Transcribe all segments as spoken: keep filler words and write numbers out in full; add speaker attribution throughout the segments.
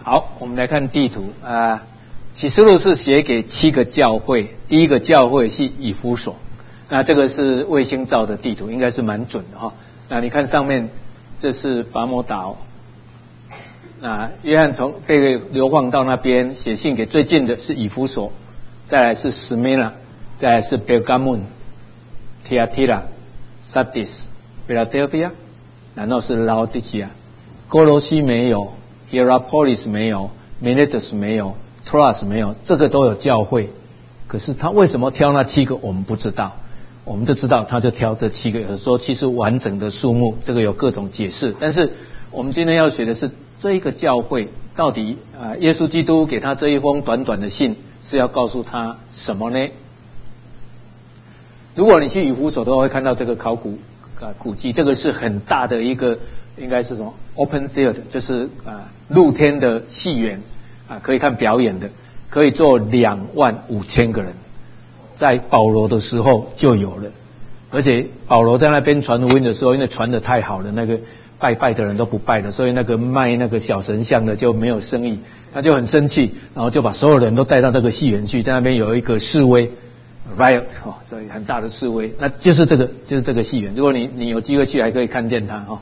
Speaker 1: 好，我们来看地图啊。启示录是写给七个教会，第一个教会是以弗所，那这个是卫星照的地图，应该是蛮准的哈。那你看上面，这是拔摩岛，那约翰从被流放到那边，写信给最近的是以弗所，再来是史密拉，再来是贝加门、提亚提拉、萨迪斯、菲拉德菲亚，然后是老底基亚，哥罗西没有 ，Hierapolis 没有 ，Miletus 没有。Trust 没有，这个都有教会，可是他为什么挑那七个，我们不知道，我们就知道他就挑这七个。有时候其实完整的数目，这个有各种解释。但是我们今天要学的是这一个教会到底啊、呃，耶稣基督给他这一封短短的信是要告诉他什么呢？如果你去以弗所的话，会看到这个考古啊古迹，这个是很大的一个，应该是什么 open theater， 就是啊露天的戏园。啊，可以看表演的，可以坐两万五千个人，在保罗的时候就有了，而且保罗在那边传福音的时候，因为传得太好了，那个拜拜的人都不拜了，所以那个卖那个小神像的就没有生意，他就很生气，然后就把所有人都带到这个戏园去，在那边有一个示威 riot 哦，所以很大的示威，那就是这个就是这个戏园，如果你你有机会去，还可以看见它哦，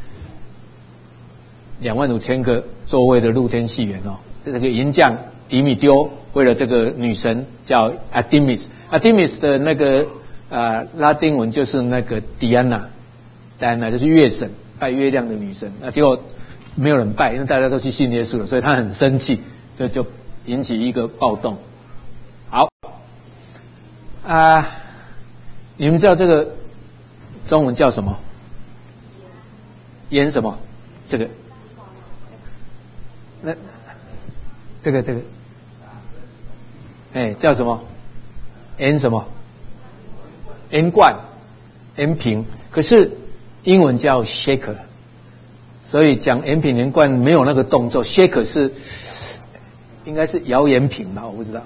Speaker 1: 两万五千个座位的露天戏园哦。这个银匠迪米丢为了这个女神叫 Artemis，Artemis 的那个呃拉丁文就是那个 Diana，Diana 就是月神，拜月亮的女神。那结果没有人拜，因为大家都去信耶稣了，所以他很生气，就就引起一个暴动。好，啊、呃，你们知道这个中文叫什么？演什么？这个？那？这个这个，哎，叫什么 ？N 什么 ？N 冠 ，N 瓶。可是英文叫 shaker， 所以讲 N 瓶 N 冠没有那个动作 ，shaker 是应该是摇盐瓶吧？我不知道。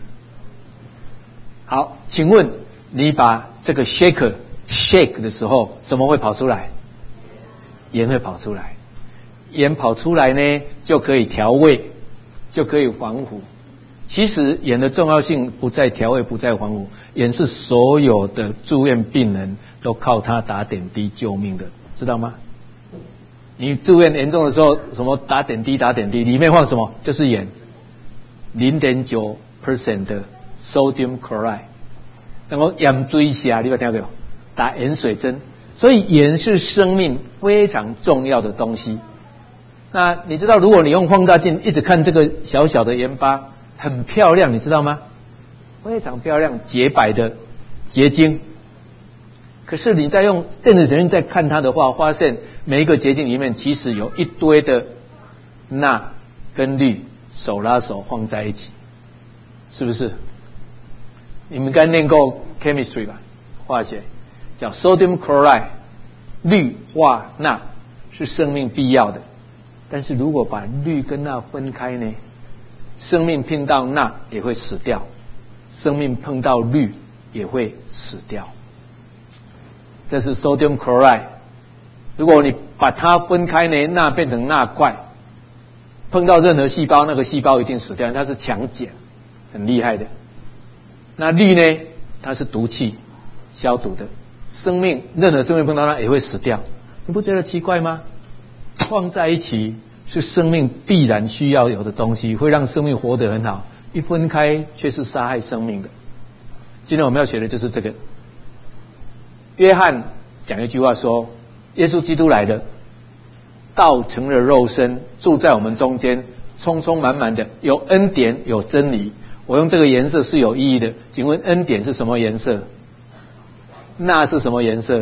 Speaker 1: 好，请问你把这个 shaker shake 的时候，什么会跑出来？盐会跑出来，盐跑出来呢，就可以调味。就可以防腐。其实盐的重要性不在调味，不在防腐，盐是所有的住院病人都靠它打点滴救命的，知道吗？你住院严重的时候，什么打点滴打点滴，里面放什么？就是盐 ，零点九 percent 的 sodium chloride。然后盐水下，你有听到？打盐水针，所以盐是生命非常重要的东西。那你知道，如果你用放大镜一直看这个小小的盐巴，很漂亮，你知道吗？非常漂亮，洁白的结晶。可是你再用电子显微镜再看它的话，发现每一个结晶里面其实有一堆的钠跟氯手拉手放在一起，是不是？你们刚念过 chemistry 吧？化学叫 sodium chloride， 氯化钠是生命必要的。但是如果把氯跟钠分开呢，生命碰到钠也会死掉，生命碰到氯也会死掉。这是 sodium chloride。如果你把它分开呢，钠变成钠块，碰到任何细胞，那个细胞一定死掉，它是强碱，很厉害的。那氯呢，它是毒气，消毒的，生命任何生命碰到它也会死掉。你不觉得奇怪吗？放在一起是生命必然需要有的东西，会让生命活得很好，一分开却是杀害生命的。今天我们要学的就是这个。约翰讲一句话说，耶稣基督来的，道成了肉身，住在我们中间，充充满满的，有恩典有真理。我用这个颜色是有意义的，请问恩典是什么颜色？钠是什么颜色？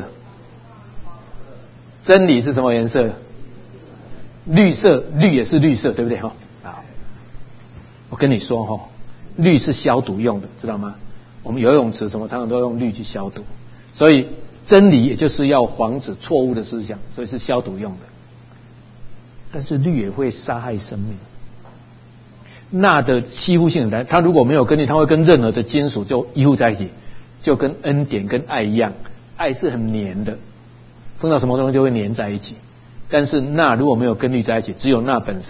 Speaker 1: 真理是什么颜色？绿色，绿也是绿色，对不对？哈，好，我跟你说哈，氯是消毒用的，知道吗？我们游泳池什么常常都用氯去消毒，所以真理也就是要防止错误的思想，所以是消毒用的。但是氯也会杀害生命。钠的吸附性很大，它如果没有根据，它会跟任何的金属就依附在一起，就跟恩典跟爱一样，爱是很黏的，碰到什么东西就会黏在一起。但是钠如果没有根律在一起，只有钠本身，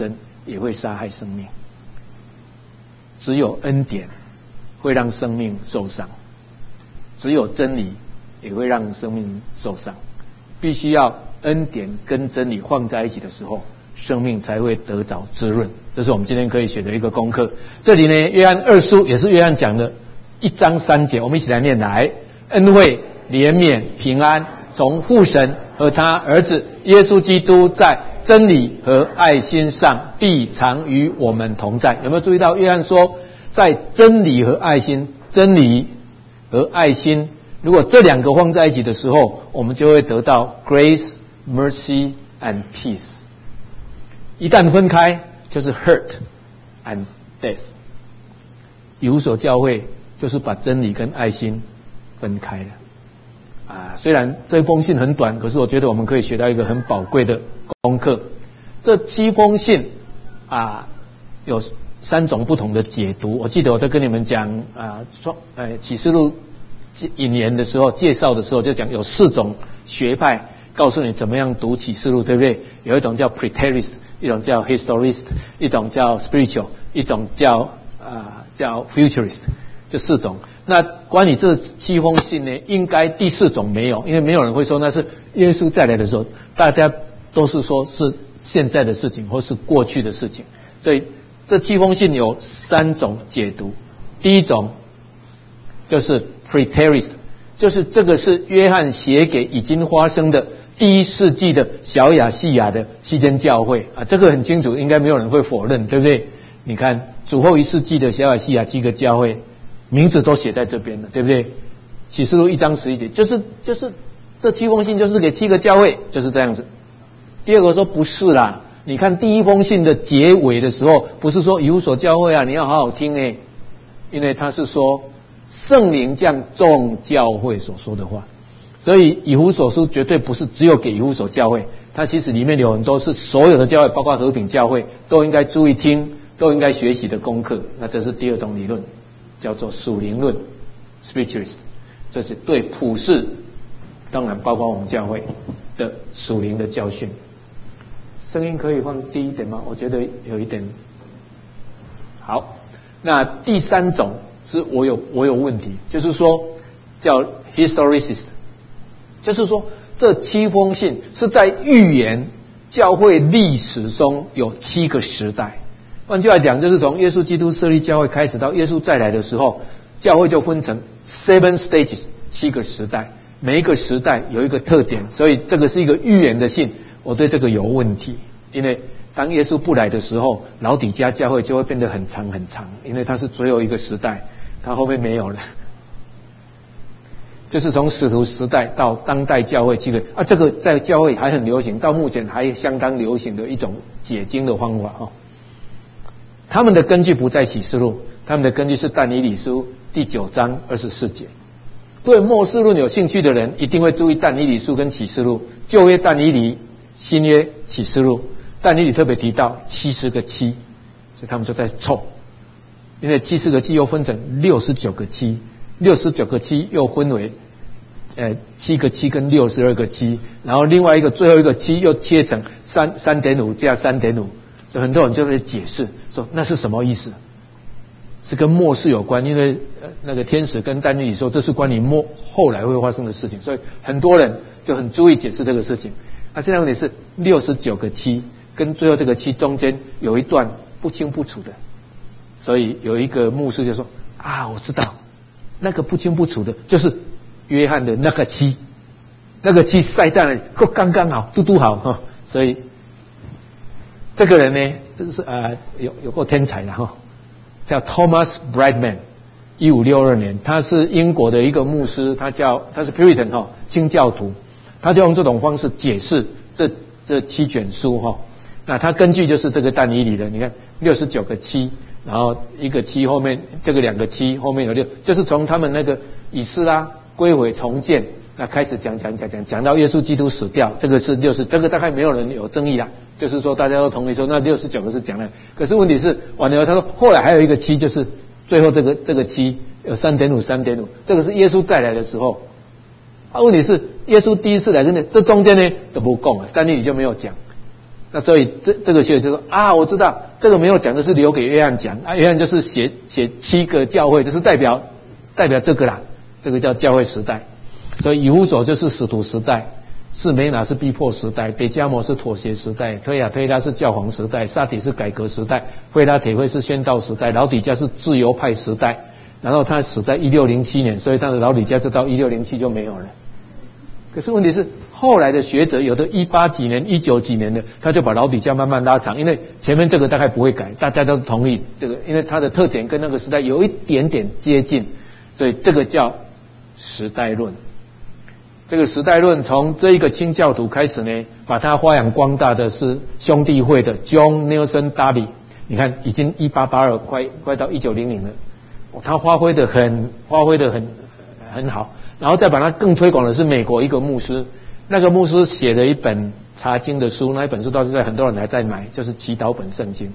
Speaker 1: 也会杀害生命。只有恩典会让生命受伤，只有真理也会让生命受伤。必须要恩典跟真理放在一起的时候，生命才会得着滋润。这是我们今天可以学的一个功课。这里呢，约翰二书也是约翰讲的一章三节，我们一起来念来：恩惠、怜悯、平安，从父神和他儿子耶稣基督在真理和爱心上必常与我们同在。有没有注意到约翰说，在真理和爱心，真理和爱心，如果这两个放在一起的时候，我们就会得到 grace、mercy and peace。一旦分开，就是 hurt and death。以弗所教会就是把真理跟爱心分开了。啊，虽然这封信很短，可是我觉得我们可以学到一个很宝贵的功课。这七封信啊，有三种不同的解读。我记得我在跟你们讲啊，创呃启示录引言的时候，介绍的时候就讲有四种学派告诉你怎么样读启示录，对不对？有一种叫 preterist， 一种叫 historist， 一种叫 spiritual， 一种叫啊、呃、叫 futurist， 这四种。那关于这七封信呢，应该第四种没有，因为没有人会说那是耶稣再来的时候，大家都是说是现在的事情或是过去的事情。所以这七封信有三种解读。第一种就是 preterist， 就是这个是约翰写给已经发生的第一世纪的小亚细亚的西间教会啊，这个很清楚，应该没有人会否认，对不对？你看主后一世纪的小亚细亚七个教会，名字都写在这边了，对不对？启示录一章十一节，就是就是这七封信就是给七个教会，就是这样子。第二个说不是啦，你看第一封信的结尾的时候，不是说以弗所教会啊，你要好好听诶，因为他是说圣灵降众教会所说的话，所以以弗所书绝对不是只有给以弗所教会，它其实里面有很多是所有的教会，包括和平教会都应该注意听，都应该学习的功课。那这是第二种理论，叫做属灵论 spiritualist， 这是对普世，当然包括我们教会的属灵的教训。声音可以放低一点吗？我觉得有一点好。那第三种是我有我有问题，就是说叫 historicist， 就是说这七封信是在预言教会历史中有七个时代。换句话讲，就是从耶稣基督设立教会开始到耶稣再来的时候，教会就分成 seven stages， 七个时代，每一个时代有一个特点，所以这个是一个预言的信。我对这个有问题，因为当耶稣不来的时候，老底嘉教会就会变得很长很长，因为它是最后一个时代，它后面没有了。就是从使徒时代到当代教会七个啊，这个在教会还很流行，到目前还相当流行的一种解经的方法哦。他们的根据不在启示录，他们的根据是但以理书第九章二十四节。对末世论有兴趣的人，一定会注意但以理书跟启示录，旧约但以理，新约启示录。但以理特别提到七十个七，所以他们就在凑，因为七十个七又分成六十九个七，六十九个七又分为呃七个七跟六十二个七，然后另外一个最后一个七又切成三三点五加三点五，所以很多人就会解释说那是什么意思？是跟末世有关，因为、呃、那个天使跟但以理说这是关于末后来会发生的事情，所以很多人就很注意解释这个事情。那现在问题是六十九个七跟最后这个七中间有一段不清不楚的，所以有一个牧师就说啊，我知道那个不清不楚的就是约翰的那个七，那个七塞在那里刚刚好嘟嘟好哈、哦，所以这个人呢就是呃有有够天才的哈、哦，叫 Thomas Brightman， 一五六二年，他是英国的一个牧师，他叫他是 Puritan 哈、哦，清教徒，他就用这种方式解释这这七卷书哈、哦。那他根据就是这个但以理的，你看六十九个七，然后一个七后面这个两个七后面有六，就是从他们那个以斯拉归回重建，那开始讲讲讲讲讲到耶稣基督死掉，这个是六十，这个大概没有人有争议啦，就是说大家都同意说那六十九个是讲的，可是问题是完了他说后来还有一个七，就是最后这个这个七有三点五三点五，这个是耶稣再来的时候，啊问题是耶稣第一次来真的这中间呢都不讲啊，但以理就没有讲。 那所以这这个学者就说啊，我知道这个没有讲的是留给约翰讲啊，约翰就是写写七个教会，就是代表代表这个啦，这个叫教会时代。所以以弗所就是使徒时代，士梅拿是逼迫时代，北加摩是妥协时代，推亚推拉是教皇时代，撒底是改革时代，菲拉铁会是宣道时代，老底嘉是自由派时代。然后他死在一六零七年，所以他的老底嘉就到一六零七就没有了。可是问题是，后来的学者有的一八几年、一九几年的，他就把老底嘉慢慢拉长，因为前面这个大概不会改，大家都同意这个，因为它的特点跟那个时代有一点点接近，所以这个叫时代论。这个时代论从这一个清教徒开始呢，把它发扬光大的是兄弟会的 John Nelson Darby， 你看已经一八八二，快快到一九零零了，他发挥的很发挥的很很好。然后再把它更推广的是美国一个牧师，那个牧师写了一本查经的书，那一本书到现在很多人还在买，就是祈祷本圣经。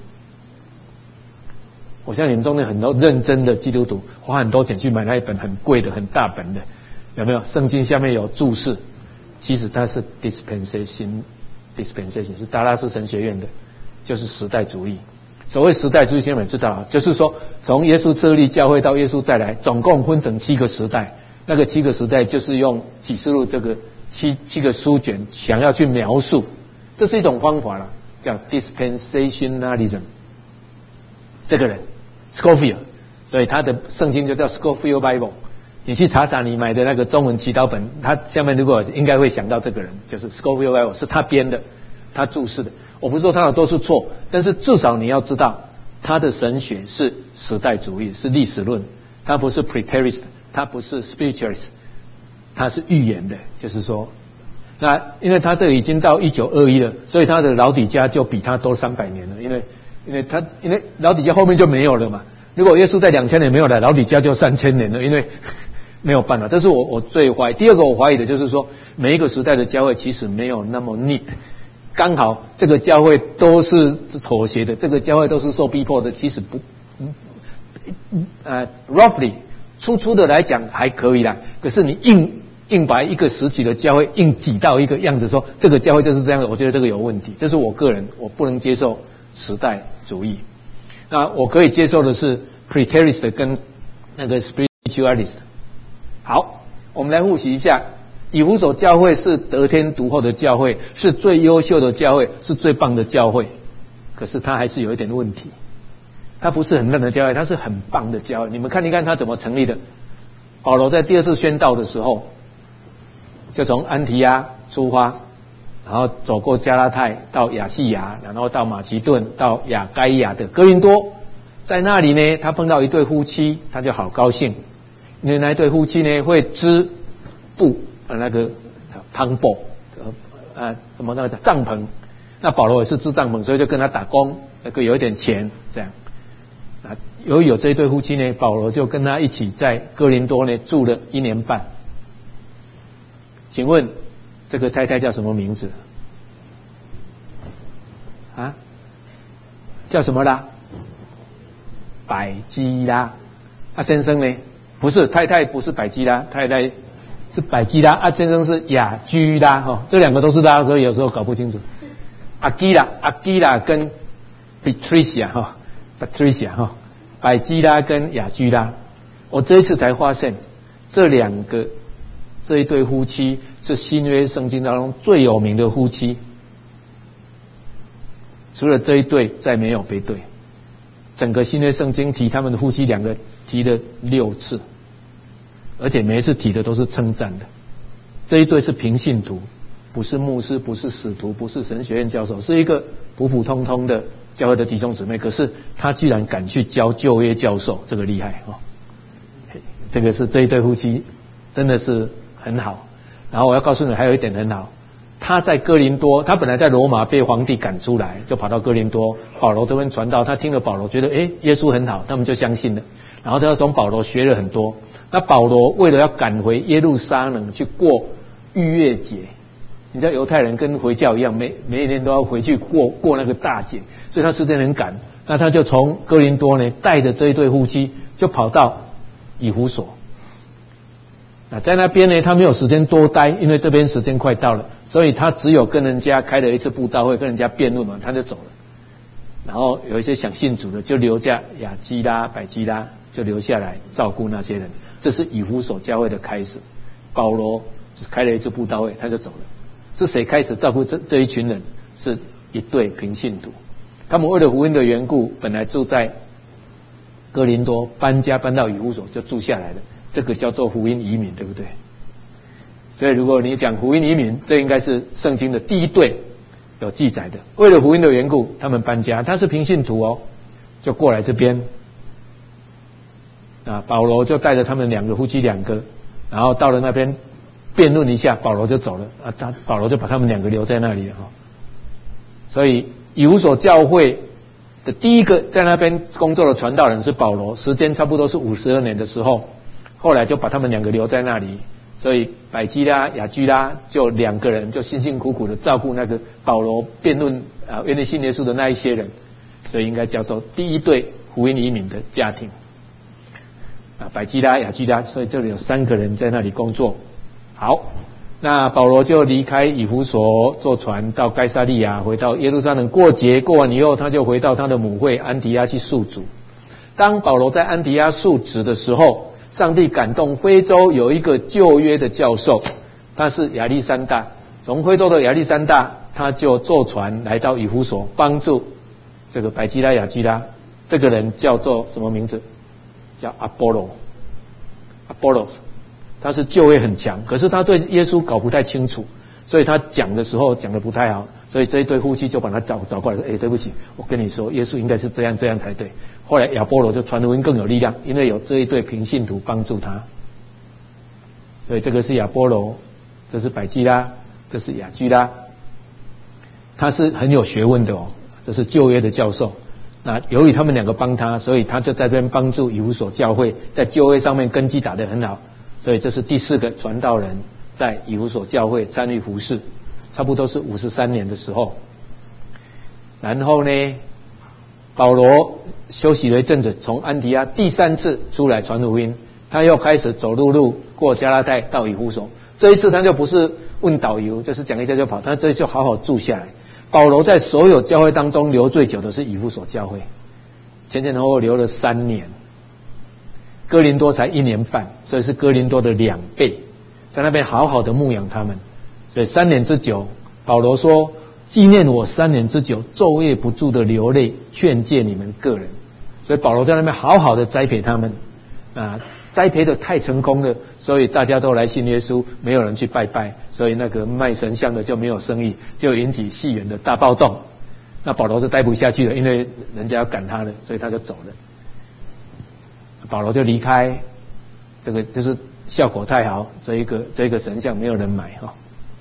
Speaker 1: 我相信你们中间很多认真的基督徒花很多钱去买那一本很贵的很大本的，有没有？圣经下面有注释，其实它是 dispensation dispensation 是达拉斯神学院的，就是时代主义。所谓时代主义，现在知道，就是说从耶稣设立教会到耶稣再来，总共分成七个时代。那个七个时代就是用启示录这个七七个书卷想要去描述，这是一种方法啦，叫 dispensationalism。这个人 Scofield， 所以他的圣经就叫 Scofield Bible。你去查查你买的那个中文祈祷本，他下面如果应该会想到这个人，就是 Scofield Bible 是他编的，他注释的。我不是说他的都是错，但是至少你要知道他的神学是时代主义，是历史论，他不是 preterist。他不是 spiritualist， 他是预言的，就是说，那因为他这个已经到一九二一了，所以他的老底嘉就比他多三百年了，因为因为他因为老底嘉后面就没有了嘛。如果耶稣在两千年没有来，老底嘉就三千年了，因为没有办法。这是我我最怀疑。第二个我怀疑的就是说，每一个时代的教会其实没有那么 neat， 刚好这个教会都是妥协的，这个教会都是受逼迫的，其实不，嗯呃 roughly。粗粗的来讲还可以啦，可是你硬硬把一个时期的教会硬挤到一个样子说这个教会就是这样的，我觉得这个有问题。这是我个人，我不能接受时代主义。那我可以接受的是 preterist 跟那个 spiritualist。好，我们来复习一下，以弗所教会是得天独厚的教会，是最优秀的教会，是最棒的教会，可是它还是有一点问题。它不是很烂的教会，它是很棒的教会。你们看一看它怎么成立的。保罗在第二次宣道的时候，就从安提阿出发，然后走过加拉太到亚细亚，然后到马其顿，到亚该亚的哥林多。在那里呢，他碰到一对夫妻，他就好高兴，因为那一对夫妻呢会织布，呃那个汤布，呃什么那个帐篷。那保罗也是织帐篷，所以就跟他打工，那个有一点钱这样。啊，由于有这一对夫妻呢，保罗就跟他一起在哥林多呢住了一年半。请问这个太太叫什么名字？啊？叫什么啦？百基拉。啊，先生呢？不是，太太不是百基拉，太太是百基拉。啊，先生是雅居拉哈、哦，这两个都是拉，所以有时候搞不清楚。阿基拉，阿基拉跟 Patricia 哈、哦。Patricia 哈，百基拉跟雅居拉，我这一次才发现，这两个这一对夫妻是新约圣经当中最有名的夫妻，除了这一对，再没有别对。整个新约圣经提他们的夫妻两个提了六次，而且每一次提的都是称赞的。这一对是平信徒，不是牧师，不是使徒，不是神学院教授，是一个普普通通的教会的弟兄姊妹，可是他居然敢去教旧约教授，这个厉害哦！这个是这一对夫妻真的是很好。然后我要告诉你，还有一点很好，他在哥林多，他本来在罗马被皇帝赶出来，就跑到哥林多，保罗这边传道，他听了保罗觉得诶耶稣很好，他们就相信了，然后他就从保罗学了很多。那保罗为了要赶回耶路撒冷去过逾越节，你知道犹太人跟回教一样，每每一年都要回去过过那个大节，所以他时间很赶。那他就从哥林多呢，带着这一对夫妻，就跑到以弗所。 那在那边呢，他没有时间多待，因为这边时间快到了，所以他只有跟人家开了一次布道会，跟人家辩论嘛，他就走了。然后有一些想信主的就留下亚基拉、百基拉，就留下来照顾那些人。这是以弗所教会的开始。保罗只开了一次布道会，他就走了。是谁开始照顾这这一群人？是一对平信徒。他们为了福音的缘故，本来住在哥林多，搬家搬到以弗所就住下来了。这个叫做福音移民，对不对？所以如果你讲福音移民，这应该是圣经的第一对有记载的。为了福音的缘故，他们搬家，他是平信徒哦，就过来这边。啊，保罗就带着他们两个夫妻两个，然后到了那边辩论一下，保罗就走了。啊，他保罗就把他们两个留在那里了哈。所以以弗所教会的第一个在那边工作的传道人是保罗，时间差不多是五十二年的时候。后来就把他们两个留在那里，所以百基拉、雅居拉就两个人就辛辛苦苦的照顾那个保罗辩论啊愿意信耶稣的那一些人，所以应该叫做第一对福音移民的家庭啊，百基拉、雅居拉，所以这里有三个人在那里工作。好，那保罗就离开以弗所，坐船到该撒利亚，回到耶路撒冷过节，过完以后他就回到他的母会安提阿去诉主。当保罗在安提阿述职的时候，上帝感动非洲有一个旧约的教授，他是亚历山大，从非洲的亚历山大，他就坐船来到以弗所，帮助这个百基拉、雅基拉。这个人叫做什么名字？叫阿波罗，阿波罗，他是旧约很强，可是他对耶稣搞不太清楚，所以他讲的时候讲得不太好，所以这一对夫妻就把他找找过来说：“哎，对不起，我跟你说，耶稣应该是这样这样才对。”后来亚波罗就传福音更有力量，因为有这一对平信徒帮助他。所以这个是亚波罗，这是百基拉，这是雅居拉，他是很有学问的哦，这是旧约的教授。那由于他们两个帮他，所以他就在这边帮助以弗所教会，在旧约上面根基打得很好。所以这是第四个传道人在以弗所教会参与服事，差不多是五十三年的时候。然后呢，保罗休息了一阵子，从安提阿第三次出来传福音，他又开始走陆路过加拉太到以弗所。这一次他就不是问导游，就是讲一下就跑，他这一次就好好住下来。保罗在所有教会当中留最久的是以弗所教会，前前后后留了三年，哥林多才一年半，所以是哥林多的两倍，在那边好好的牧养他们，所以三年之久，保罗说：“纪念我三年之久，昼夜不住的流泪，劝诫你们个人。”所以保罗在那边好好的栽培他们，啊，栽培的太成功了，所以大家都来信耶稣，没有人去拜拜，所以那个卖神像的就没有生意，就引起戏园的大暴动。那保罗是待不下去了，因为人家要赶他了，所以他就走了。保罗就离开，这个就是效果太好，这一个这一个神像没有人买哈。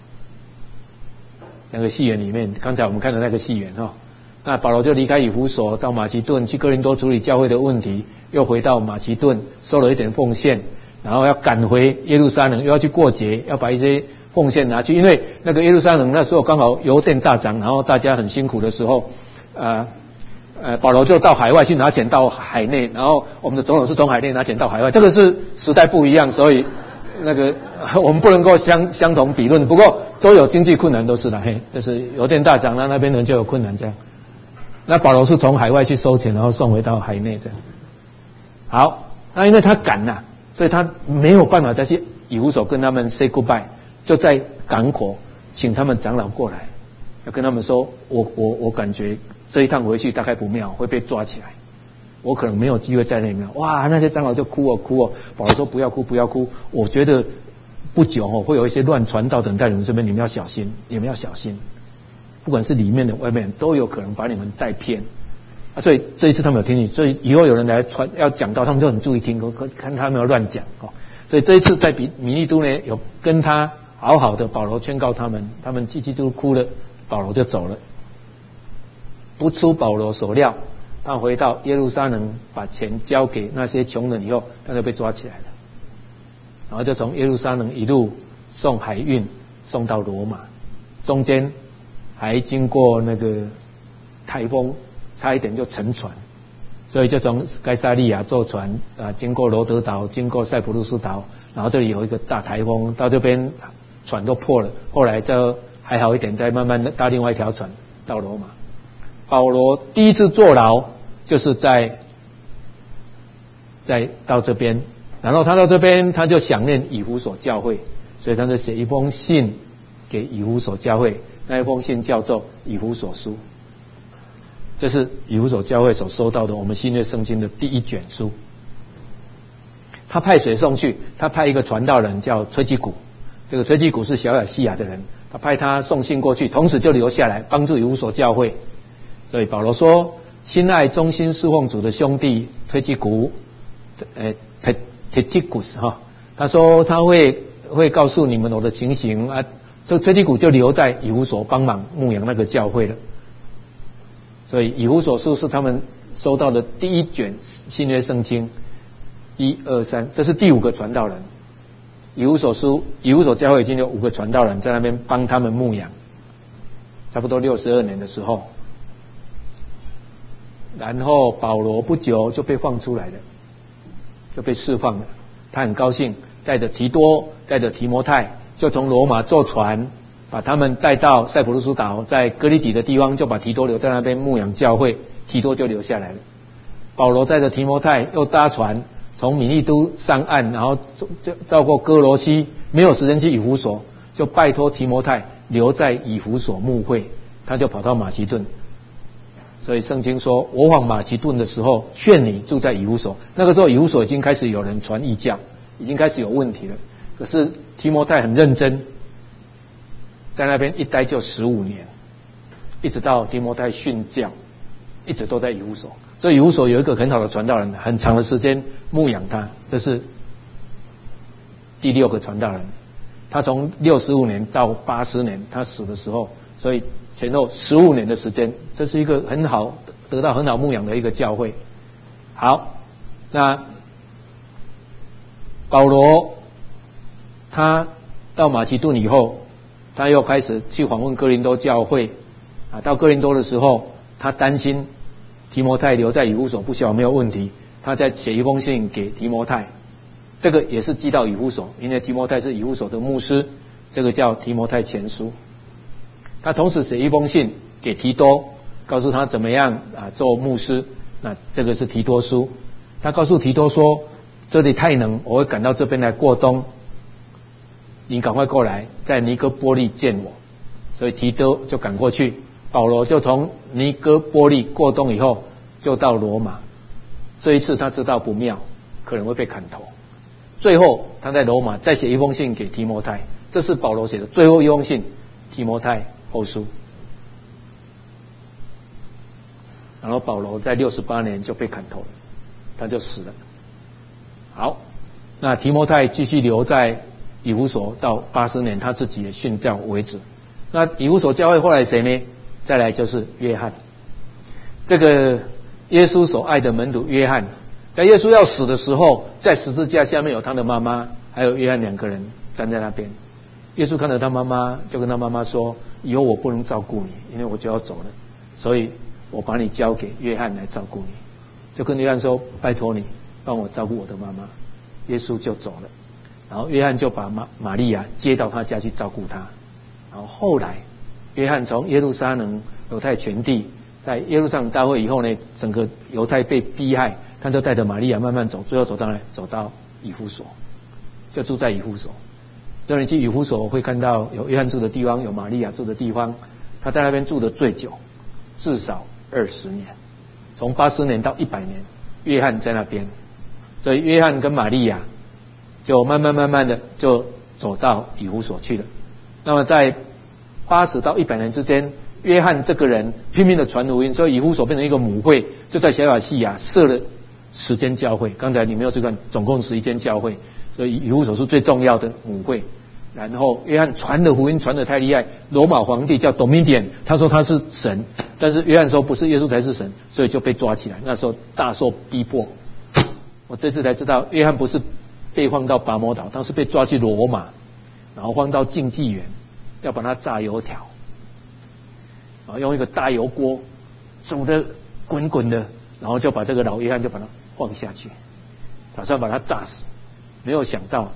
Speaker 1: 那个戏园里面，刚才我们看的那个戏园哈，那保罗就离开以弗所，到马其顿去哥林多处理教会的问题，又回到马其顿收了一点奉献，然后要赶回耶路撒冷，又要去过节，要把一些奉献拿去，因为那个耶路撒冷那时候刚好邮电大涨，然后大家很辛苦的时候，呃呃，保罗就到海外去拿钱到海内，然后我们的总统是从海内拿钱到海外，这个是时代不一样，所以那个我们不能够相相同比论，不过都有经济困难，都是的，嘿，就是邮电大涨，那那边人就有困难这样。那保罗是从海外去收钱，然后送回到海内这样。好，那因为他赶呐、啊，所以他没有办法再去以弗所跟他们 say goodbye， 就在港口请他们长老过来，要跟他们说，我我我感觉这一趟回去大概不妙，会被抓起来，我可能没有机会在那里面。哇，那些长老就哭哦哭哦，保罗说不要哭不要哭，我觉得不久哦会有一些乱传道等待你们这边，你们要小心，你们要小心，不管是里面的外面都有可能把你们带偏。啊，所以这一次他们有听你，所以以后有人来传要讲道，他们就很注意听，看他没有乱讲哦。所以这一次在比米利都呢，有跟他好好的保罗劝告他们，他们基基督哭了，保罗就走了。不出保罗所料，他回到耶路撒冷，把钱交给那些穷人以后，他就被抓起来了，然后就从耶路撒冷一路送海运送到罗马，中间还经过那个台风。差一点就沉船，所以就从该撒利亚坐船啊，经过罗德岛，经过塞浦路斯岛， 然后这里有一个大台风，到这边船都破了，后来就还好一点，再慢慢的搭另外一条船到罗马。保罗第一次坐牢就是在在到这边，然后他到这边他就想念以弗所教会，所以他就写一封信给以弗所教会，那一封信叫做以弗所书。这是以弗所教会所收到的我们新约圣经的第一卷书。他派谁送去？他派一个传道人叫崔基古，这个崔基古是小亚细亚的人，他派他送信过去，同时就留下来帮助以弗所教会。所以保罗说：“亲爱忠心侍奉主的兄弟崔基古，呃，特特基古斯哈，他说他会会告诉你们我的情形啊。这崔基古就留在以弗所帮忙牧养那个教会了。所以以弗所书是他们收到的第一卷新约圣经。”一二三，这是第五个传道人。以弗所书，以弗所教会已经有五个传道人在那边帮他们牧养，差不多六十二年的时候，然后保罗不久就被放出来了，就被释放了。他很高兴，带着提多，带着提摩太，就从罗马坐船，把他们带到塞浦路斯岛，在哥利底的地方，就把提多留在那边牧养教会，提多就留下来了。保罗带着提摩太又搭船。从米利都上岸，然后就到过哥罗西，没有时间去以弗所，就拜托提摩太留在以弗所牧会，他就跑到马其顿。所以圣经说，我往马其顿的时候，劝你住在以弗所。那个时候以弗所已经开始有人传异教，已经开始有问题了。可是提摩太很认真，在那边一待就十五年，一直到提摩太殉教，一直都在以弗所。所以以弗所有一个很好的传道人，很长的时间牧养他，这是第六个传道人。他从六十五年到八十年，他死的时候，所以前后十五年的时间，这是一个很好得到很好牧养的一个教会。好，那保罗他到马其顿以后，他又开始去访问哥林多教会啊。到哥林多的时候，他担心提摩太留在以弗所不晓得没有问题，他再写一封信给提摩太，这个也是寄到以弗所，因为提摩太是以弗所的牧师，这个叫提摩太前书。他同时写一封信给提多，告诉他怎么样啊做牧师，那这个是提多书。他告诉提多说，这里太冷，我会赶到这边来过冬，你赶快过来，在尼哥波利见我。所以提多就赶过去，保罗就从尼哥波利过冬以后，就到罗马。这一次他知道不妙，可能会被砍头。最后他在罗马再写一封信给提摩太，这是保罗写的最后一封信，提摩太后书。然后保罗在六十八年就被砍头了，他就死了。好，那提摩太继续留在以弗所到八十年，他自己也殉教为止。那以弗所教会后来谁呢？再来就是约翰，这个耶稣所爱的门徒约翰，在耶稣要死的时候，在十字架下面有他的妈妈还有约翰两个人站在那边。耶稣看到他妈妈，就跟他妈妈说，以后我不能照顾你，因为我就要走了，所以我把你交给约翰来照顾你。就跟约翰说，拜托你帮我照顾我的妈妈。耶稣就走了，然后约翰就把玛玛利亚接到他家去照顾他。然后后来约翰从耶路撒冷犹太全地，在耶路撒冷大会以后呢，整个犹太被逼害，他就带着玛利亚慢慢走，最后走到哪里？走到以弗所，就住在以弗所。如果你去以弗所会看到有约翰住的地方，有玛利亚住的地方，他在那边住的最久，至少二十年，从八十年到一百年，约翰在那边。所以约翰跟玛利亚就慢慢慢慢的就走到以弗所去了。那么在八十到一百年之间，约翰这个人拼命的传福音，所以以弗所变成一个母会，就在小亚细亚设了十间教会。刚才你没有去看，总共十一间教会，所以以弗所是最重要的母会。然后约翰传的福音传得太厉害，罗马皇帝叫 Domitian， 他说他是神，但是约翰说不是，耶稣才是神，所以就被抓起来，那时候大受逼迫。我这次才知道，约翰不是被放到拔摩岛，他是被抓去罗马，然后放到竞技园，要把他炸油条，然后用一个大油锅煮得滚滚的，然后就把这个老约翰就把他放下去，打算把他炸死。没有想到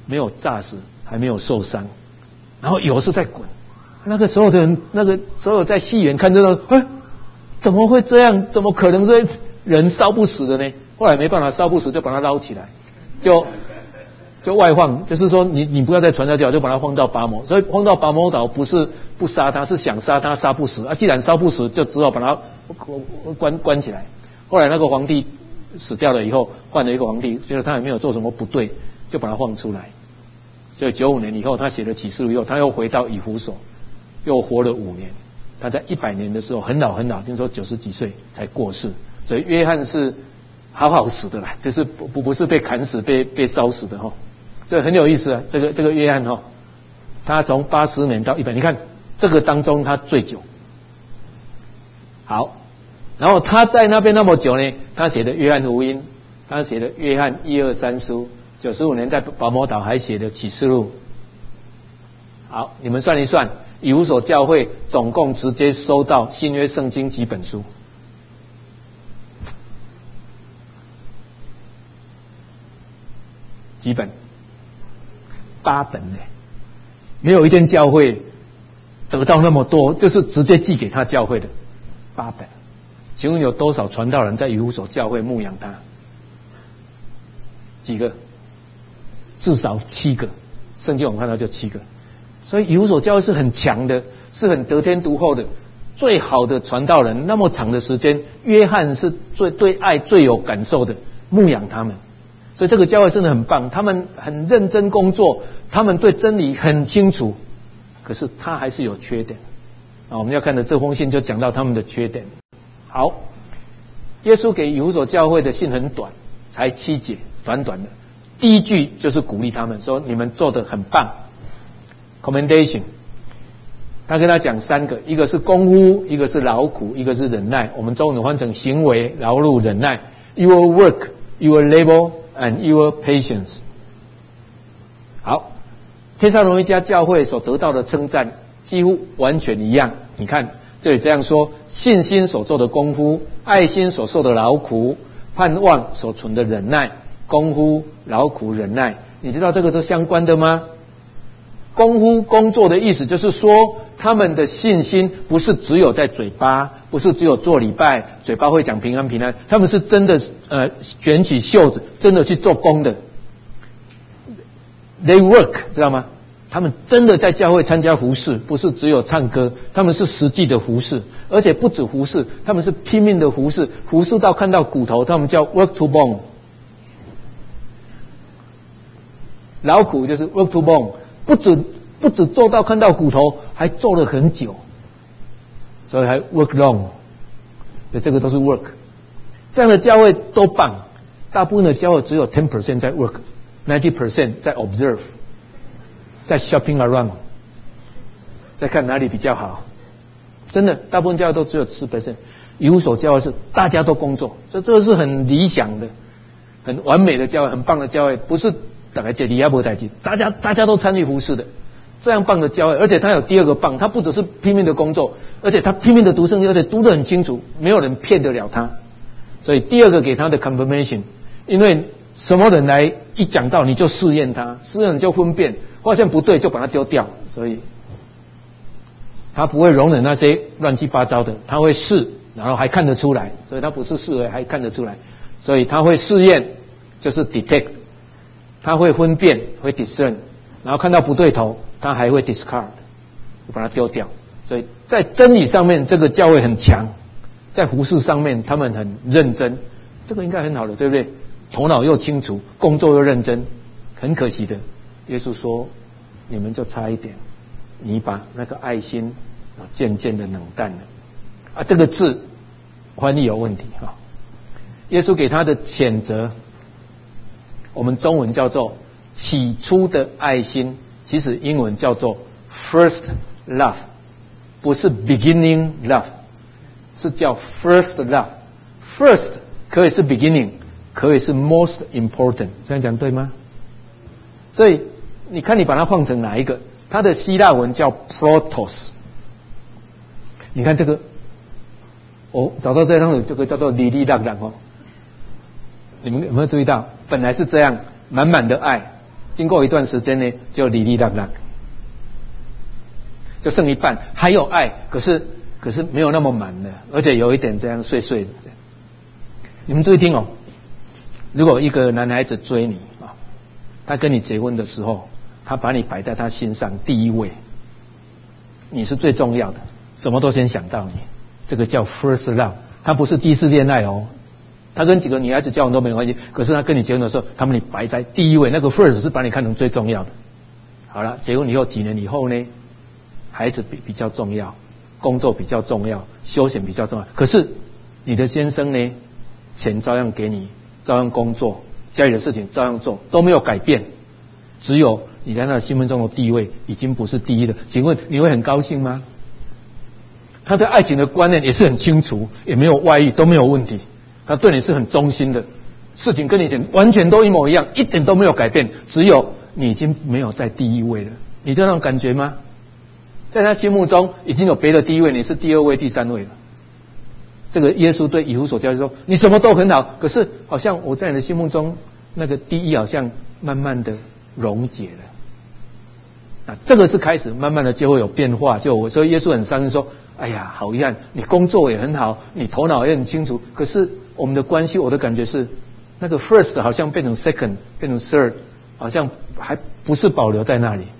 Speaker 1: 没有炸死，还没有受伤，然后油是在滚。那个所有的人，那个所有在戏园看热闹，哎，怎么会这样？怎么可能是人烧不死的呢？后来没办法，烧不死就把它捞起来，就就外放，就是说你你不要再传下去，就把它放到拔摩。所以放到拔摩岛不是不杀他，是想杀他杀不死啊。既然烧不死，就只好把它关关起来。后来那个皇帝死掉了以后，换了一个皇帝，觉得他也没有做什么不对，就把他放出来。所以九五年以后，他写了启示录以后，他又回到以弗所，又活了五年。他在一百年的时候很老很老，听说九十几岁才过世。所以约翰是好好死的啦，就是不不不是被砍死、被被烧死的哈。这很有意思啊，这个这个约翰哈，他从八十年到一百，你看这个当中他最久。好，然后他在那边那么久呢，他写的约翰福音，他写的约翰一二三书，九十五年在拔摩岛还写的启示录。好，你们算一算，以弗所教会总共直接收到新约圣经几本书？几本？八本呢？没有一间教会得到那么多，就是直接寄给他教会的八本。请问有多少传道人在以弗所教会牧养他？几个？至少七个。圣经我们看到就七个。所以以弗所教会是很强的，是很得天独厚的，最好的传道人。那么长的时间，约翰是最对爱最有感受的，牧养他们。所以这个教会真的很棒，他们很认真工作，他们对真理很清楚，可是他还是有缺点啊。我们要看的这封信就讲到他们的缺点。好，耶稣给以弗所教会的信很短，才七节，短短的。第一句就是鼓励他们说：“你们做得很棒 ，commendation。”他跟他讲三个，一个是功夫，一个是劳苦，一个是忍耐。我们中文换成行为、劳碌、忍耐。Your work, your labor.And your patience。好，帖撒罗尼迦教会所得到的称赞几乎完全一样。你看这里这样说：信心所做的功夫，爱心所受的劳苦，盼望所存的忍耐，功夫、劳苦、忍耐。你知道这个都相关的吗？功夫工作的意思就是说，他们的信心不是只有在嘴巴，不是只有做礼拜，嘴巴会讲平安平安，他们是真的呃卷起袖子，真的去做工的。They work， 知道吗？他们真的在教会参加服事，不是只有唱歌，他们是实际的服事，而且不止服事，他们是拼命的服事，服事到看到骨头，他们叫 work to bone。劳苦就是 work to bone。不止不止做到看到骨头，还做了很久，所以还 work long， 所以这个都是 work。这样的教会都棒，大部分的教会只有 ten percent 在 work，ninety percent 在 observe， 在 shopping around， 在看哪里比较好。真的，大部分教会都只有十 percent。以弗所教会是大家都工作，这这是很理想的、很完美的教会，很棒的教会，不是。大概这里亚伯代基，大家大家都参与服事的，这样棒的教会，而且他有第二个棒，他不只是拼命的工作，而且他拼命的读圣经，而且读得很清楚，没有人骗得了他。所以第二个给他的 confirmation， 因为什么人来一讲到你就试验他，试验你就分辨，发现不对就把它丢掉，所以他不会容忍那些乱七八糟的，他会试，然后还看得出来，所以他不是试而已，还看得出来，所以他会试验，就是 detect。他会分辨，会 discern， 然后看到不对头，他还会 discard， 就把它丢掉。所以在真理上面，这个教会很强；在服事上面，他们很认真。这个应该很好的，对不对？头脑又清楚，工作又认真。很可惜的，耶稣说：“你们就差一点，你把那个爱心啊渐渐的冷淡了。”啊，这个字翻译有问题哈。耶稣给他的谴责。我们中文叫做起初的爱心，其实英文叫做 first love， 不是 beginning love， 是叫 first love。first 可以是 beginning， 可以是 most important， 这样讲对吗？所以你看你把它换成哪一个？它的希腊文叫 protos。你看这个，哦，找到这张有这个叫做哩哩浪浪哦。你们有没有注意到？本来是这样，满满的爱， 经过一段时间呢，就哩哩啦啦，就剩一半，还有爱，可是可是没有那么满了，而且有一点这样碎碎的。你们注意听哦，如果一个男孩子追你啊，他跟你结婚的时候，他把你摆在他心上第一位，你是最重要的，什么都先想到你，这个叫 first love， 他不是第一次恋爱哦。他跟几个女孩子交往都没关系，可是他跟你结婚的时候，他们你摆在第一位，那个 first 是把你看成最重要的。好了，结婚以后几年以后呢，孩子比比较重要，工作比较重要，休闲比较重要。可是你的先生呢，钱照样给你，照样工作，家里的事情照样做，都没有改变，只有你在他心目中的地位已经不是第一了。请问你会很高兴吗？他对爱情的观念也是很清楚，也没有外遇，都没有问题。他对你是很忠心的，事情跟你以前完全都一模一样，一点都没有改变，只有你已经没有在第一位了。你这种感觉吗？在他心目中已经有别的第一位，你是第二位、第三位了。这个耶稣对以弗所教会说：“你什么都很好，可是好像我在你的心目中那个第一好像慢慢的溶解了。”啊，这个是开始，慢慢的就会有变化。就我所以耶稣很伤心说：“哎呀，好遗憾，你工作也很好，你头脑也很清楚，可是我们的关系，我的感觉是，那个 first 好像变成 second， 变成 third， 好像还不是保留在那里。”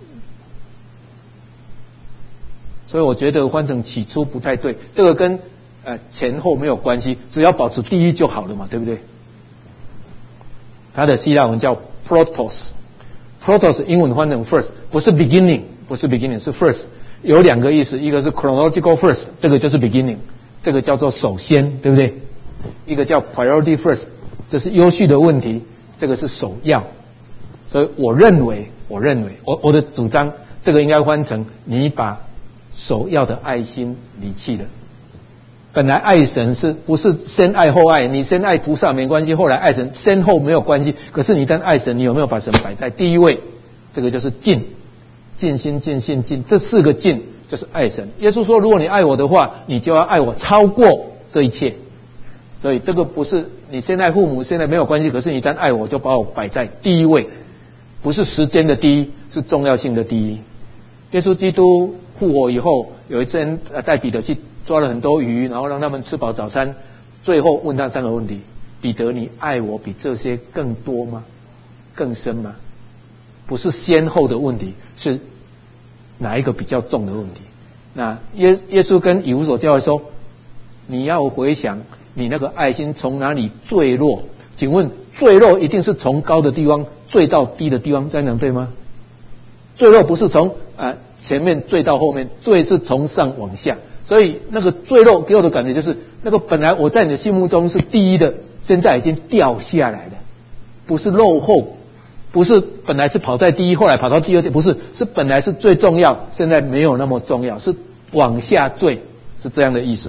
Speaker 1: 所以我觉得换成起初不太对，这个跟呃前后没有关系，只要保持第一就好了嘛，对不对？它的希腊文叫 protos，protos 英文换成 first， 不是 beginning， 不是 beginning， 是 first。有两个意思，一个是 chronological first， 这个就是 beginning， 这个叫做首先，对不对？一个叫 priority first， 这是优序的问题，这个是首要。所以我认为，我认为，我我的主张，这个应该换成你把首要的爱心离弃了。本来爱神是不是先爱后爱？你先爱菩萨没关系，后来爱神先后没有关系。可是你单爱神，你有没有把神摆在第一位？这个就是尽。尽心、尽性、尽，这四个尽就是爱神。耶稣说：“如果你爱我的话，你就要爱我超过这一切。”所以这个不是你现在父母现在没有关系，可是你一旦爱我，就把我摆在第一位，不是时间的第一，是重要性的第一。耶稣基督复活以后，有一次带彼得去抓了很多鱼，然后让他们吃饱早餐，最后问他三个问题：彼得，你爱我比这些更多吗？更深吗？不是先后的问题，是哪一个比较重的问题。那耶耶稣跟以弗所教会说，你要回想你那个爱心从哪里坠落。请问坠落一定是从高的地方坠到低的地方，这样讲对吗？坠落不是从啊、呃、前面坠到后面，坠是从上往下。所以那个坠落给我的感觉就是，那个本来我在你的心目中是第一的，现在已经掉下来了，不是落后。不是本来是跑在第一，后来跑到第二，不是，是本来是最重要，现在没有那么重要，是往下坠，是这样的意思。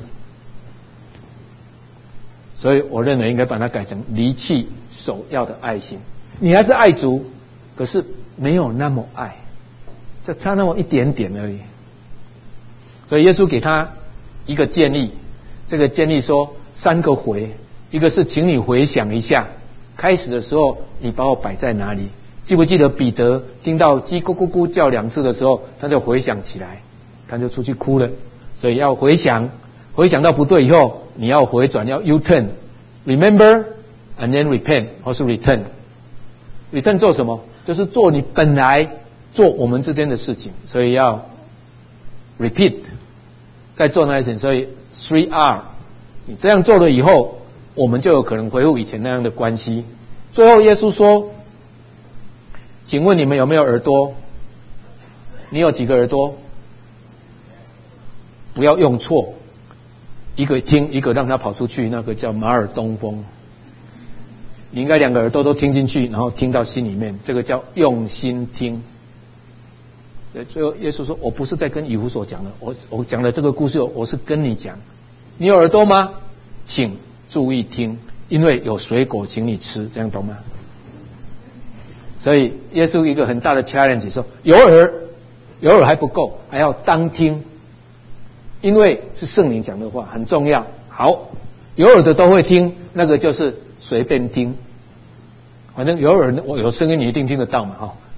Speaker 1: 所以我认为应该把它改成离弃首要的爱心。你还是爱主，可是没有那么爱，就差那么一点点而已。所以耶稣给他一个建议，这个建议说三个回，一个是请你回想一下。开始的时候，你把我摆在哪里？记不记得彼得听到鸡咕咕咕叫两次的时候，他就回想起来，他就出去哭了。所以要回想，回想到不对以后，你要回转，要 U turn，remember and then repent， 或是 return。return 做什么？就是做你本来做我们之间的事情，所以要 repeat， 再做那一件。所以 three R， 你这样做了以后，我们就有可能恢复以前那样的关系。最后耶稣说，请问你们有没有耳朵？你有几个耳朵？不要用错，一个听，一个让他跑出去，那个叫马耳东风。你应该两个耳朵都听进去，然后听到心里面，这个叫用心听。最后耶稣说，我不是在跟以弗所讲的，我我讲的这个故事，我是跟你讲。你有耳朵吗？请注意听，因为有水果请你吃，这样懂吗？所以耶稣一个很大的 challenge 说，有耳，有耳还不够，还要当听，因为是圣灵讲的话，很重要。好，有耳的都会听，那个就是随便听，反正有耳，我有声音你一定听得到嘛，哈、哦，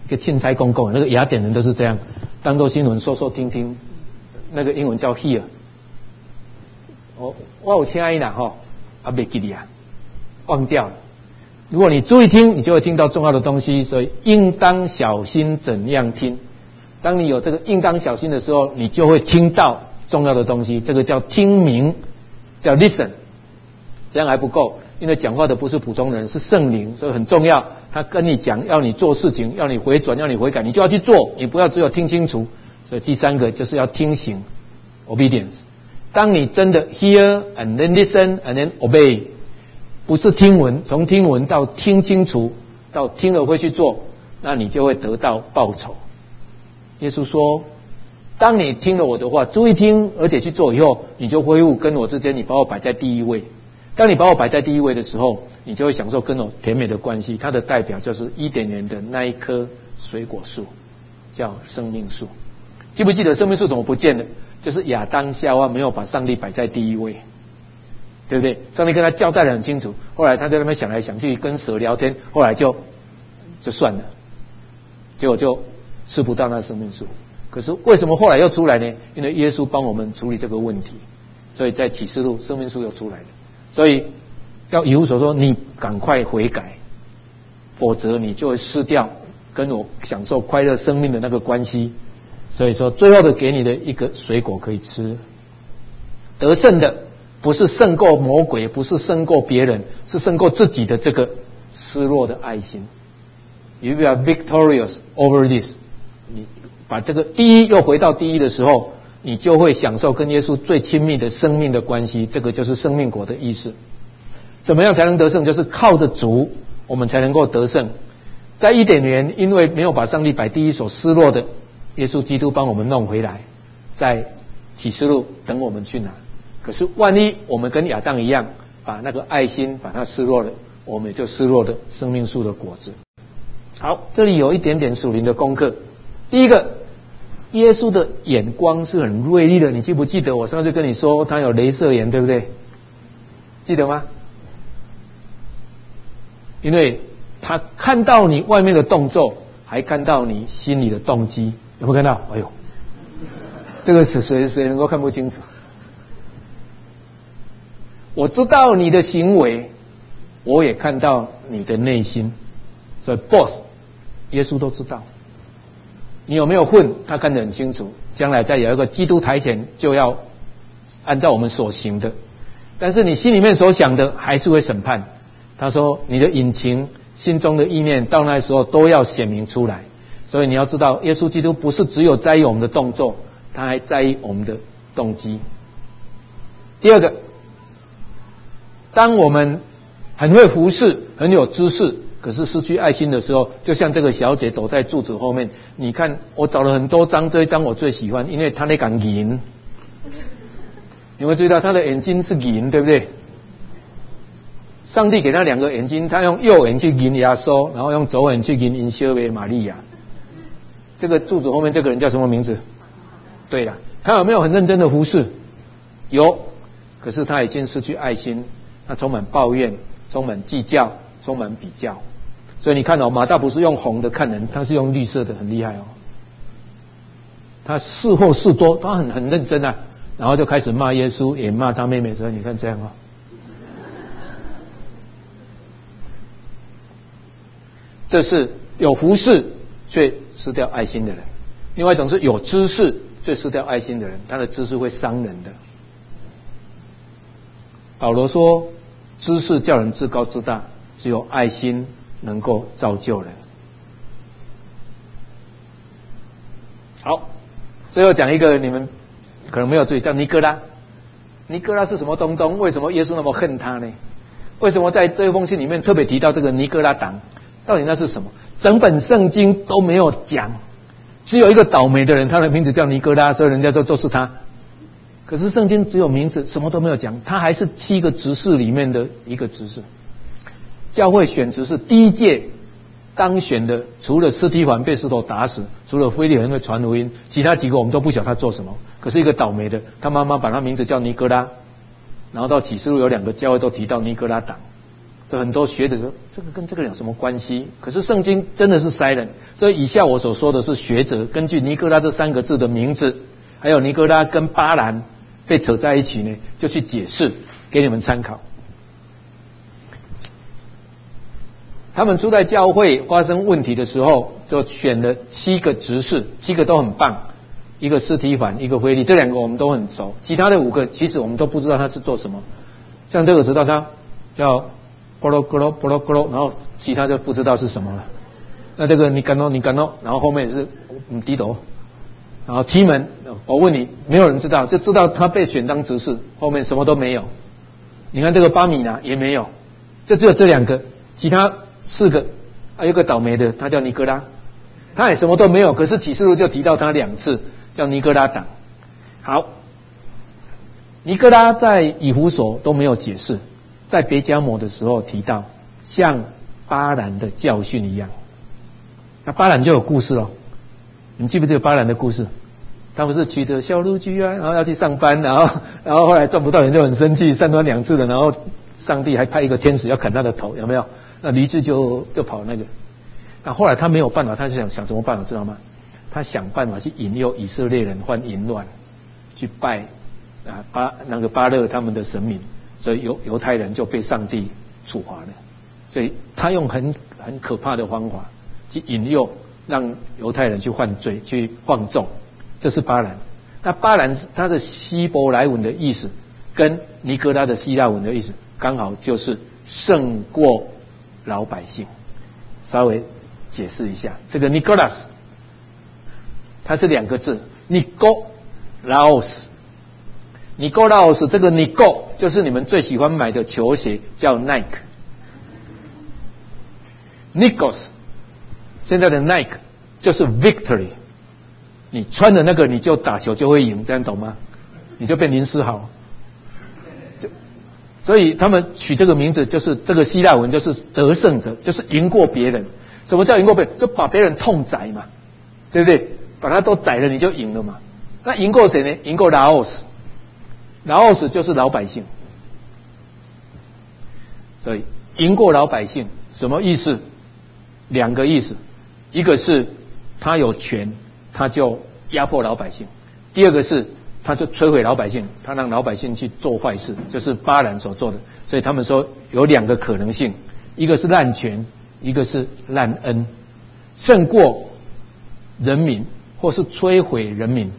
Speaker 1: 一个钦差公公，那个雅典人都是这样，当做新闻说说听听，那个英文叫 hear。我我有听伊啦吼，啊没记哩啊，忘掉了。如果你注意听，你就会听到重要的东西，所以应当小心怎样听。当你有这个应当小心的时候，你就会听到重要的东西，这个叫听明，叫 listen。这样还不够，因为讲话的不是普通人，是圣灵，所以很重要。他跟你讲，要你做事情，要你回转，要你悔改，你就要去做，你不要只有听清楚。所以第三个就是要听行 ，obedience。当你真的 hear and then listen and then obey， 不是听闻，从听闻到听清楚，到听了会去做，那你就会得到报酬。耶稣说，当你听了我的话，注意听，而且去做以后，你就恢复跟我之间，你把我摆在第一位。当你把我摆在第一位的时候，你就会享受跟我甜美的关系。它的代表就是伊甸园的那一棵水果树，叫生命树。记不记得生命树怎么不见了？就是亚当夏娃没有把上帝摆在第一位，对不对？上帝跟他交代得很清楚，后来他在那边想来想去，跟蛇聊天，后来就就算了，结果就吃不到那生命树。可是为什么后来又出来呢？因为耶稣帮我们处理这个问题，所以在启示录生命树又出来了。所以要以弗所说，你赶快悔改，否则你就会失掉跟我享受快乐生命的那个关系。所以说，最后的给你的一个水果可以吃。得胜的不是胜过魔鬼，不是胜过别人，是胜过自己的这个失落的爱心。You are victorious over this。你把这个第一又回到第一的时候，你就会享受跟耶稣最亲密的生命的关系。这个就是生命果的意思。怎么样才能得胜？就是靠着主，我们才能够得胜。在伊甸园，因为没有把上帝摆第一所失落的，耶稣基督帮我们弄回来，在启示录等我们去拿。可是万一我们跟亚当一样，把那个爱心把它失落了，我们也就失落了生命树的果子。好，这里有一点点属灵的功课。第一个，耶稣的眼光是很锐利的。你记不记得我上次跟你说他有雷射眼，对不对？记得吗？因为他看到你外面的动作，还看到你心里的动机。有没有看到？哎呦，这个是谁谁能够看不清楚？我知道你的行为，我也看到你的内心。所以 boss 耶稣都知道你有没有混，他看得很清楚。将来在有一个基督台前，就要按照我们所行的。但是你心里面所想的，还是会审判。他说你的隐情、心中的意念，到那时候都要显明出来。所以你要知道，耶稣基督不是只有在意我们的动作，他还在意我们的动机。第二个，当我们很会服侍、很有知识，可是失去爱心的时候，就像这个小姐躲在柱子后面。你看，我找了很多张，这一张我最喜欢，因为她那杆银。你会注意到她的眼睛是银，对不对？上帝给她两个眼睛，她用右眼去银耶稣，然后用左眼去银银修为玛利亚。这个柱子后面这个人叫什么名字？对了，他有没有很认真的服侍？有，可是他已经失去爱心，他充满抱怨，充满计较，充满比较。所以你看哦，马大不是用红的看人，他是用绿色的，很厉害哦。他是或是多，他很很认真啊，然后就开始骂耶稣，也骂他妹妹。所以你看这样哦，这是有服侍却失掉爱心的人。另外一种是有知识却失掉爱心的人，他的知识会伤人的。保罗说，知识叫人自高自大，只有爱心能够造就人。好，最后讲一个你们可能没有注意，叫尼哥拉。尼哥拉是什么东东？为什么耶稣那么恨他呢？为什么在这封信里面特别提到这个尼哥拉党？到底那是什么？整本圣经都没有讲，只有一个倒霉的人，他的名字叫尼哥拉，所以人家就就是他。可是圣经只有名字，什么都没有讲，他还是七个执事里面的一个执事。教会选执事第一届当选的，除了司提反被石头打死，除了腓力很会传福音，其他几个我们都不晓得他做什么。可是一个倒霉的，他妈妈把他名字叫尼哥拉，然后到启示录有两个教会都提到尼哥拉党。 所以很多学者说这个跟这个有什么关系？可是圣经真的是 silent。所以以下我所说的是学者根据尼哥拉这三个字的名字，还有尼哥拉跟巴兰被扯在一起呢，就去解释给你们参考。他们初代教会发生问题的时候，就选了七个执事，七个都很棒。一个司提反，一个腓力，这两个我们都很熟，其他的五个其实我们都不知道他是做什么。像这个知道他叫波罗格罗波罗格罗，然后其他就不知道是什么了。那这个尼甘诺尼甘诺，然后后面也是嗯低头，然后提门，我问你，没有人知道，就知道他被选当执事，后面什么都没有。你看这个巴米拿也没有，就只有这两个，其他四个，还有一个倒霉的，他叫尼哥拉，他也什么都没有，可是启示录就提到他两次。叫尼哥拉党。好，尼哥拉在以弗所都没有解释，在别迦摩的时候提到，像巴兰的教训一样。那巴兰就有故事了，你们记不记得巴兰的故事？他不是骑着小鹿驹啊，然后要去上班，然后然后后来赚不到钱就很生气，三番两次的，然后上帝还派一个天使要砍他的头，有没有？那驴子就就跑那个。那后来他没有办法，他就想想怎么办法，知道吗？他想办法去引诱以色列人犯淫乱，去拜啊巴那个巴勒他们的神明，所以犹犹太人就被上帝处罚了。所以他用很很可怕的方法去引诱，让犹太人去犯罪，去放纵。这是巴兰。那巴兰他的希伯来文的意思，跟尼哥拉的希腊文的意思，刚好就是胜过老百姓。稍微解释一下，这个 Nicholas。它是两个字 ，Nikolaos。Nikolaos 这个 Nikol 就是你们最喜欢买的球鞋，叫 Nike。Nikos 现在的 Nike 就是 Victory， 你穿的那个你就打球就会赢，这样懂吗？你就变林书豪。所以他们取这个名字，就是这个希腊文就是得胜者，就是赢过别人。什么叫赢过别人？就把别人痛宰嘛，对不对？把他都宰了，你就赢了嘛。那赢过谁呢？赢过拉奥斯，拉奥斯就是老百姓。所以赢过老百姓什么意思？两个意思，一个是他有权，他就压迫老百姓；第二个是他就摧毁老百姓，他让老百姓去做坏事，就是巴兰所做的。所以他们说有两个可能性，一个是滥权，一个是滥恩，胜过人民。或是摧毁人民。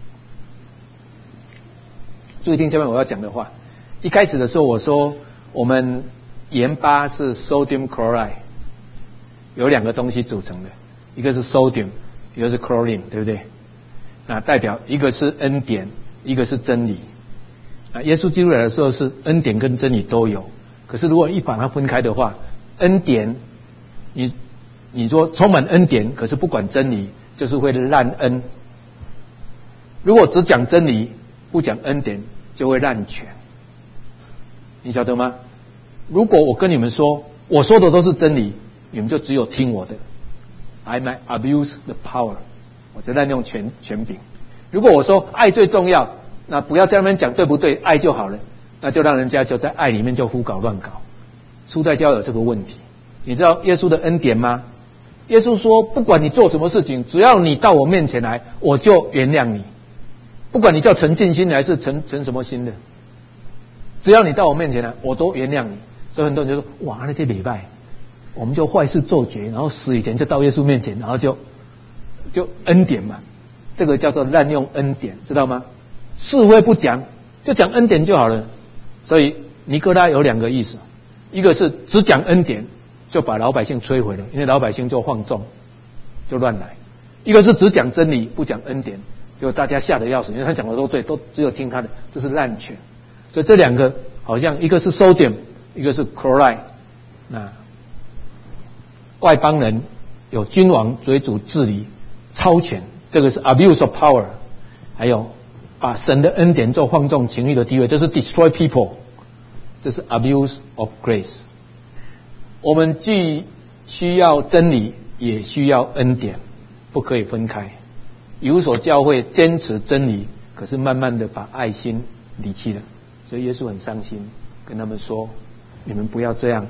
Speaker 1: 注意听下面我要讲的话。一开始的时候我说，我们盐巴是 sodium chloride， 有两个东西组成的，一个是 sodium， 一个是 chlorine， 对不对？那代表一个是恩典，一个是真理。啊，耶稣基督来的时候是恩典跟真理都有，可是如果一把它分开的话，恩典，你你说充满恩典，可是不管真理。就是会滥恩。如果只讲真理，不讲恩典，就会滥权。你晓得吗？如果我跟你们说，我说的都是真理，你们就只有听我的。I might abuse the power， 我就滥用权权柄。如果我说爱最重要，那不要在那边讲对不对，爱就好了，那就让人家就在爱里面就胡搞乱搞。初代教有这个问题。你知道耶稣的恩典吗？耶稣说，不管你做什么事情，只要你到我面前来，我就原谅你。不管你叫陈进心还是陈陈什么心的，只要你到我面前来，我都原谅你。所以很多人就说，哇，那这礼拜我们就坏事做绝，然后死以前就到耶稣面前，然后就就恩典嘛，这个叫做滥用恩典，知道吗？是非不讲，就讲恩典就好了。所以尼哥拉有两个意思，一个是只讲恩典，就把老百姓摧毁了，因为老百姓就放纵，就乱来；一个是只讲真理，不讲恩典，就大家吓得要死，因为他讲的都对，都只有听他的，这是滥权。所以这两个好像一个是 sodium， 一个是 chloride。那外邦人有君王为主治理超权，这个是 abuse of power。还有把神的恩典做放纵情欲的地位，这是 destroy people， 这是 abuse of grace。我们既需要真理，也需要恩典，不可以分开。以弗所教会坚持真理，可是慢慢的把爱心离弃了，所以耶稣很伤心，跟他们说：你们不要这样，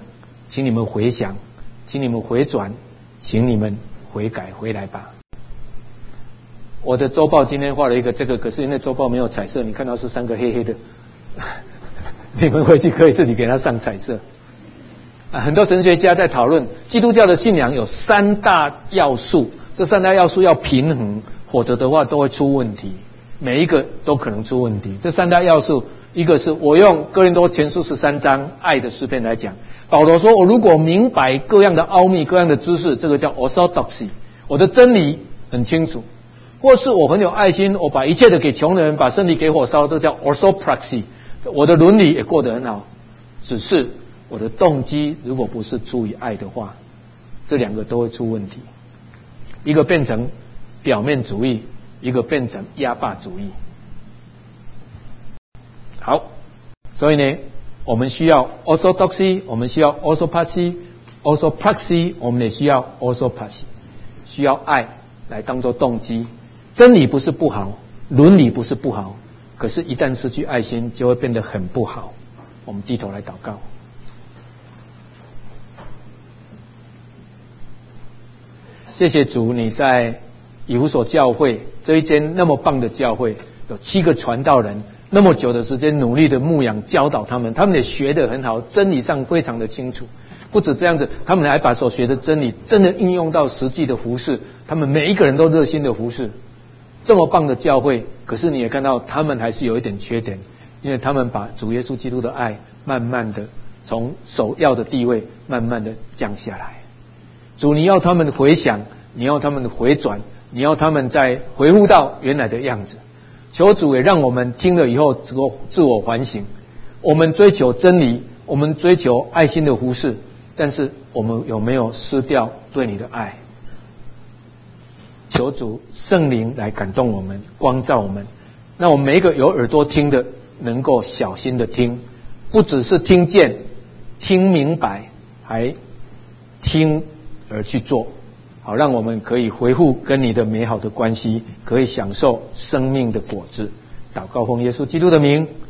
Speaker 1: 请你们回想，请你们回转，请你们悔改回来吧。我的周报今天画了一个这个，可是因为周报没有彩色，你看到是三个黑黑的，你们回去可以自己给它上彩色。啊，很多神学家在讨论基督教的信仰有三大要素，这三大要素要平衡，否则的话都会出问题，每一个都可能出问题。这三大要素，一个是我用哥林多前书十三章爱的诗篇来讲，保罗说，我如果明白各样的奥秘、各样的知识，这个叫 orthodoxy， 我的真理很清楚；或是我很有爱心，我把一切的给穷人，把身体给火烧，这叫 orthopraxy， 我的伦理也过得很好。只是我的动机如果不是出于爱的话，这两个都会出问题，一个变成表面主义，一个变成压霸主义。好，所以呢，我们需要 orthodoxy， 我们需要 orthopraxy，orthopraxy， 我们也需要 orthopraxy， 需要爱来当作动机。真理不是不好，伦理不是不好，可是一旦失去爱心，就会变得很不好。我们低头来祷告。谢谢主，你在以弗所教会这一间那么棒的教会，有七个传道人，那么久的时间努力的牧养教导他们，他们也学得很好，真理上非常的清楚。不止这样子，他们还把所学的真理真的应用到实际的服事，他们每一个人都热心的服事。这么棒的教会，可是你也看到他们还是有一点缺点，因为他们把主耶稣基督的爱慢慢的从首要的地位慢慢的降下来。主，你要他们回想，你要他们回转，你要他们再回复到原来的样子。求主也让我们听了以后自我自我反省，我们追求真理，我们追求爱心的服事，但是我们有没有失掉对你的爱？求主圣灵来感动我们，光照我们，那我们每一个有耳朵听的能够小心的听，不只是听见听明白，还听而去做，好让我们可以恢复跟你的美好的关系，可以享受生命的果子。祷告奉耶稣基督的名。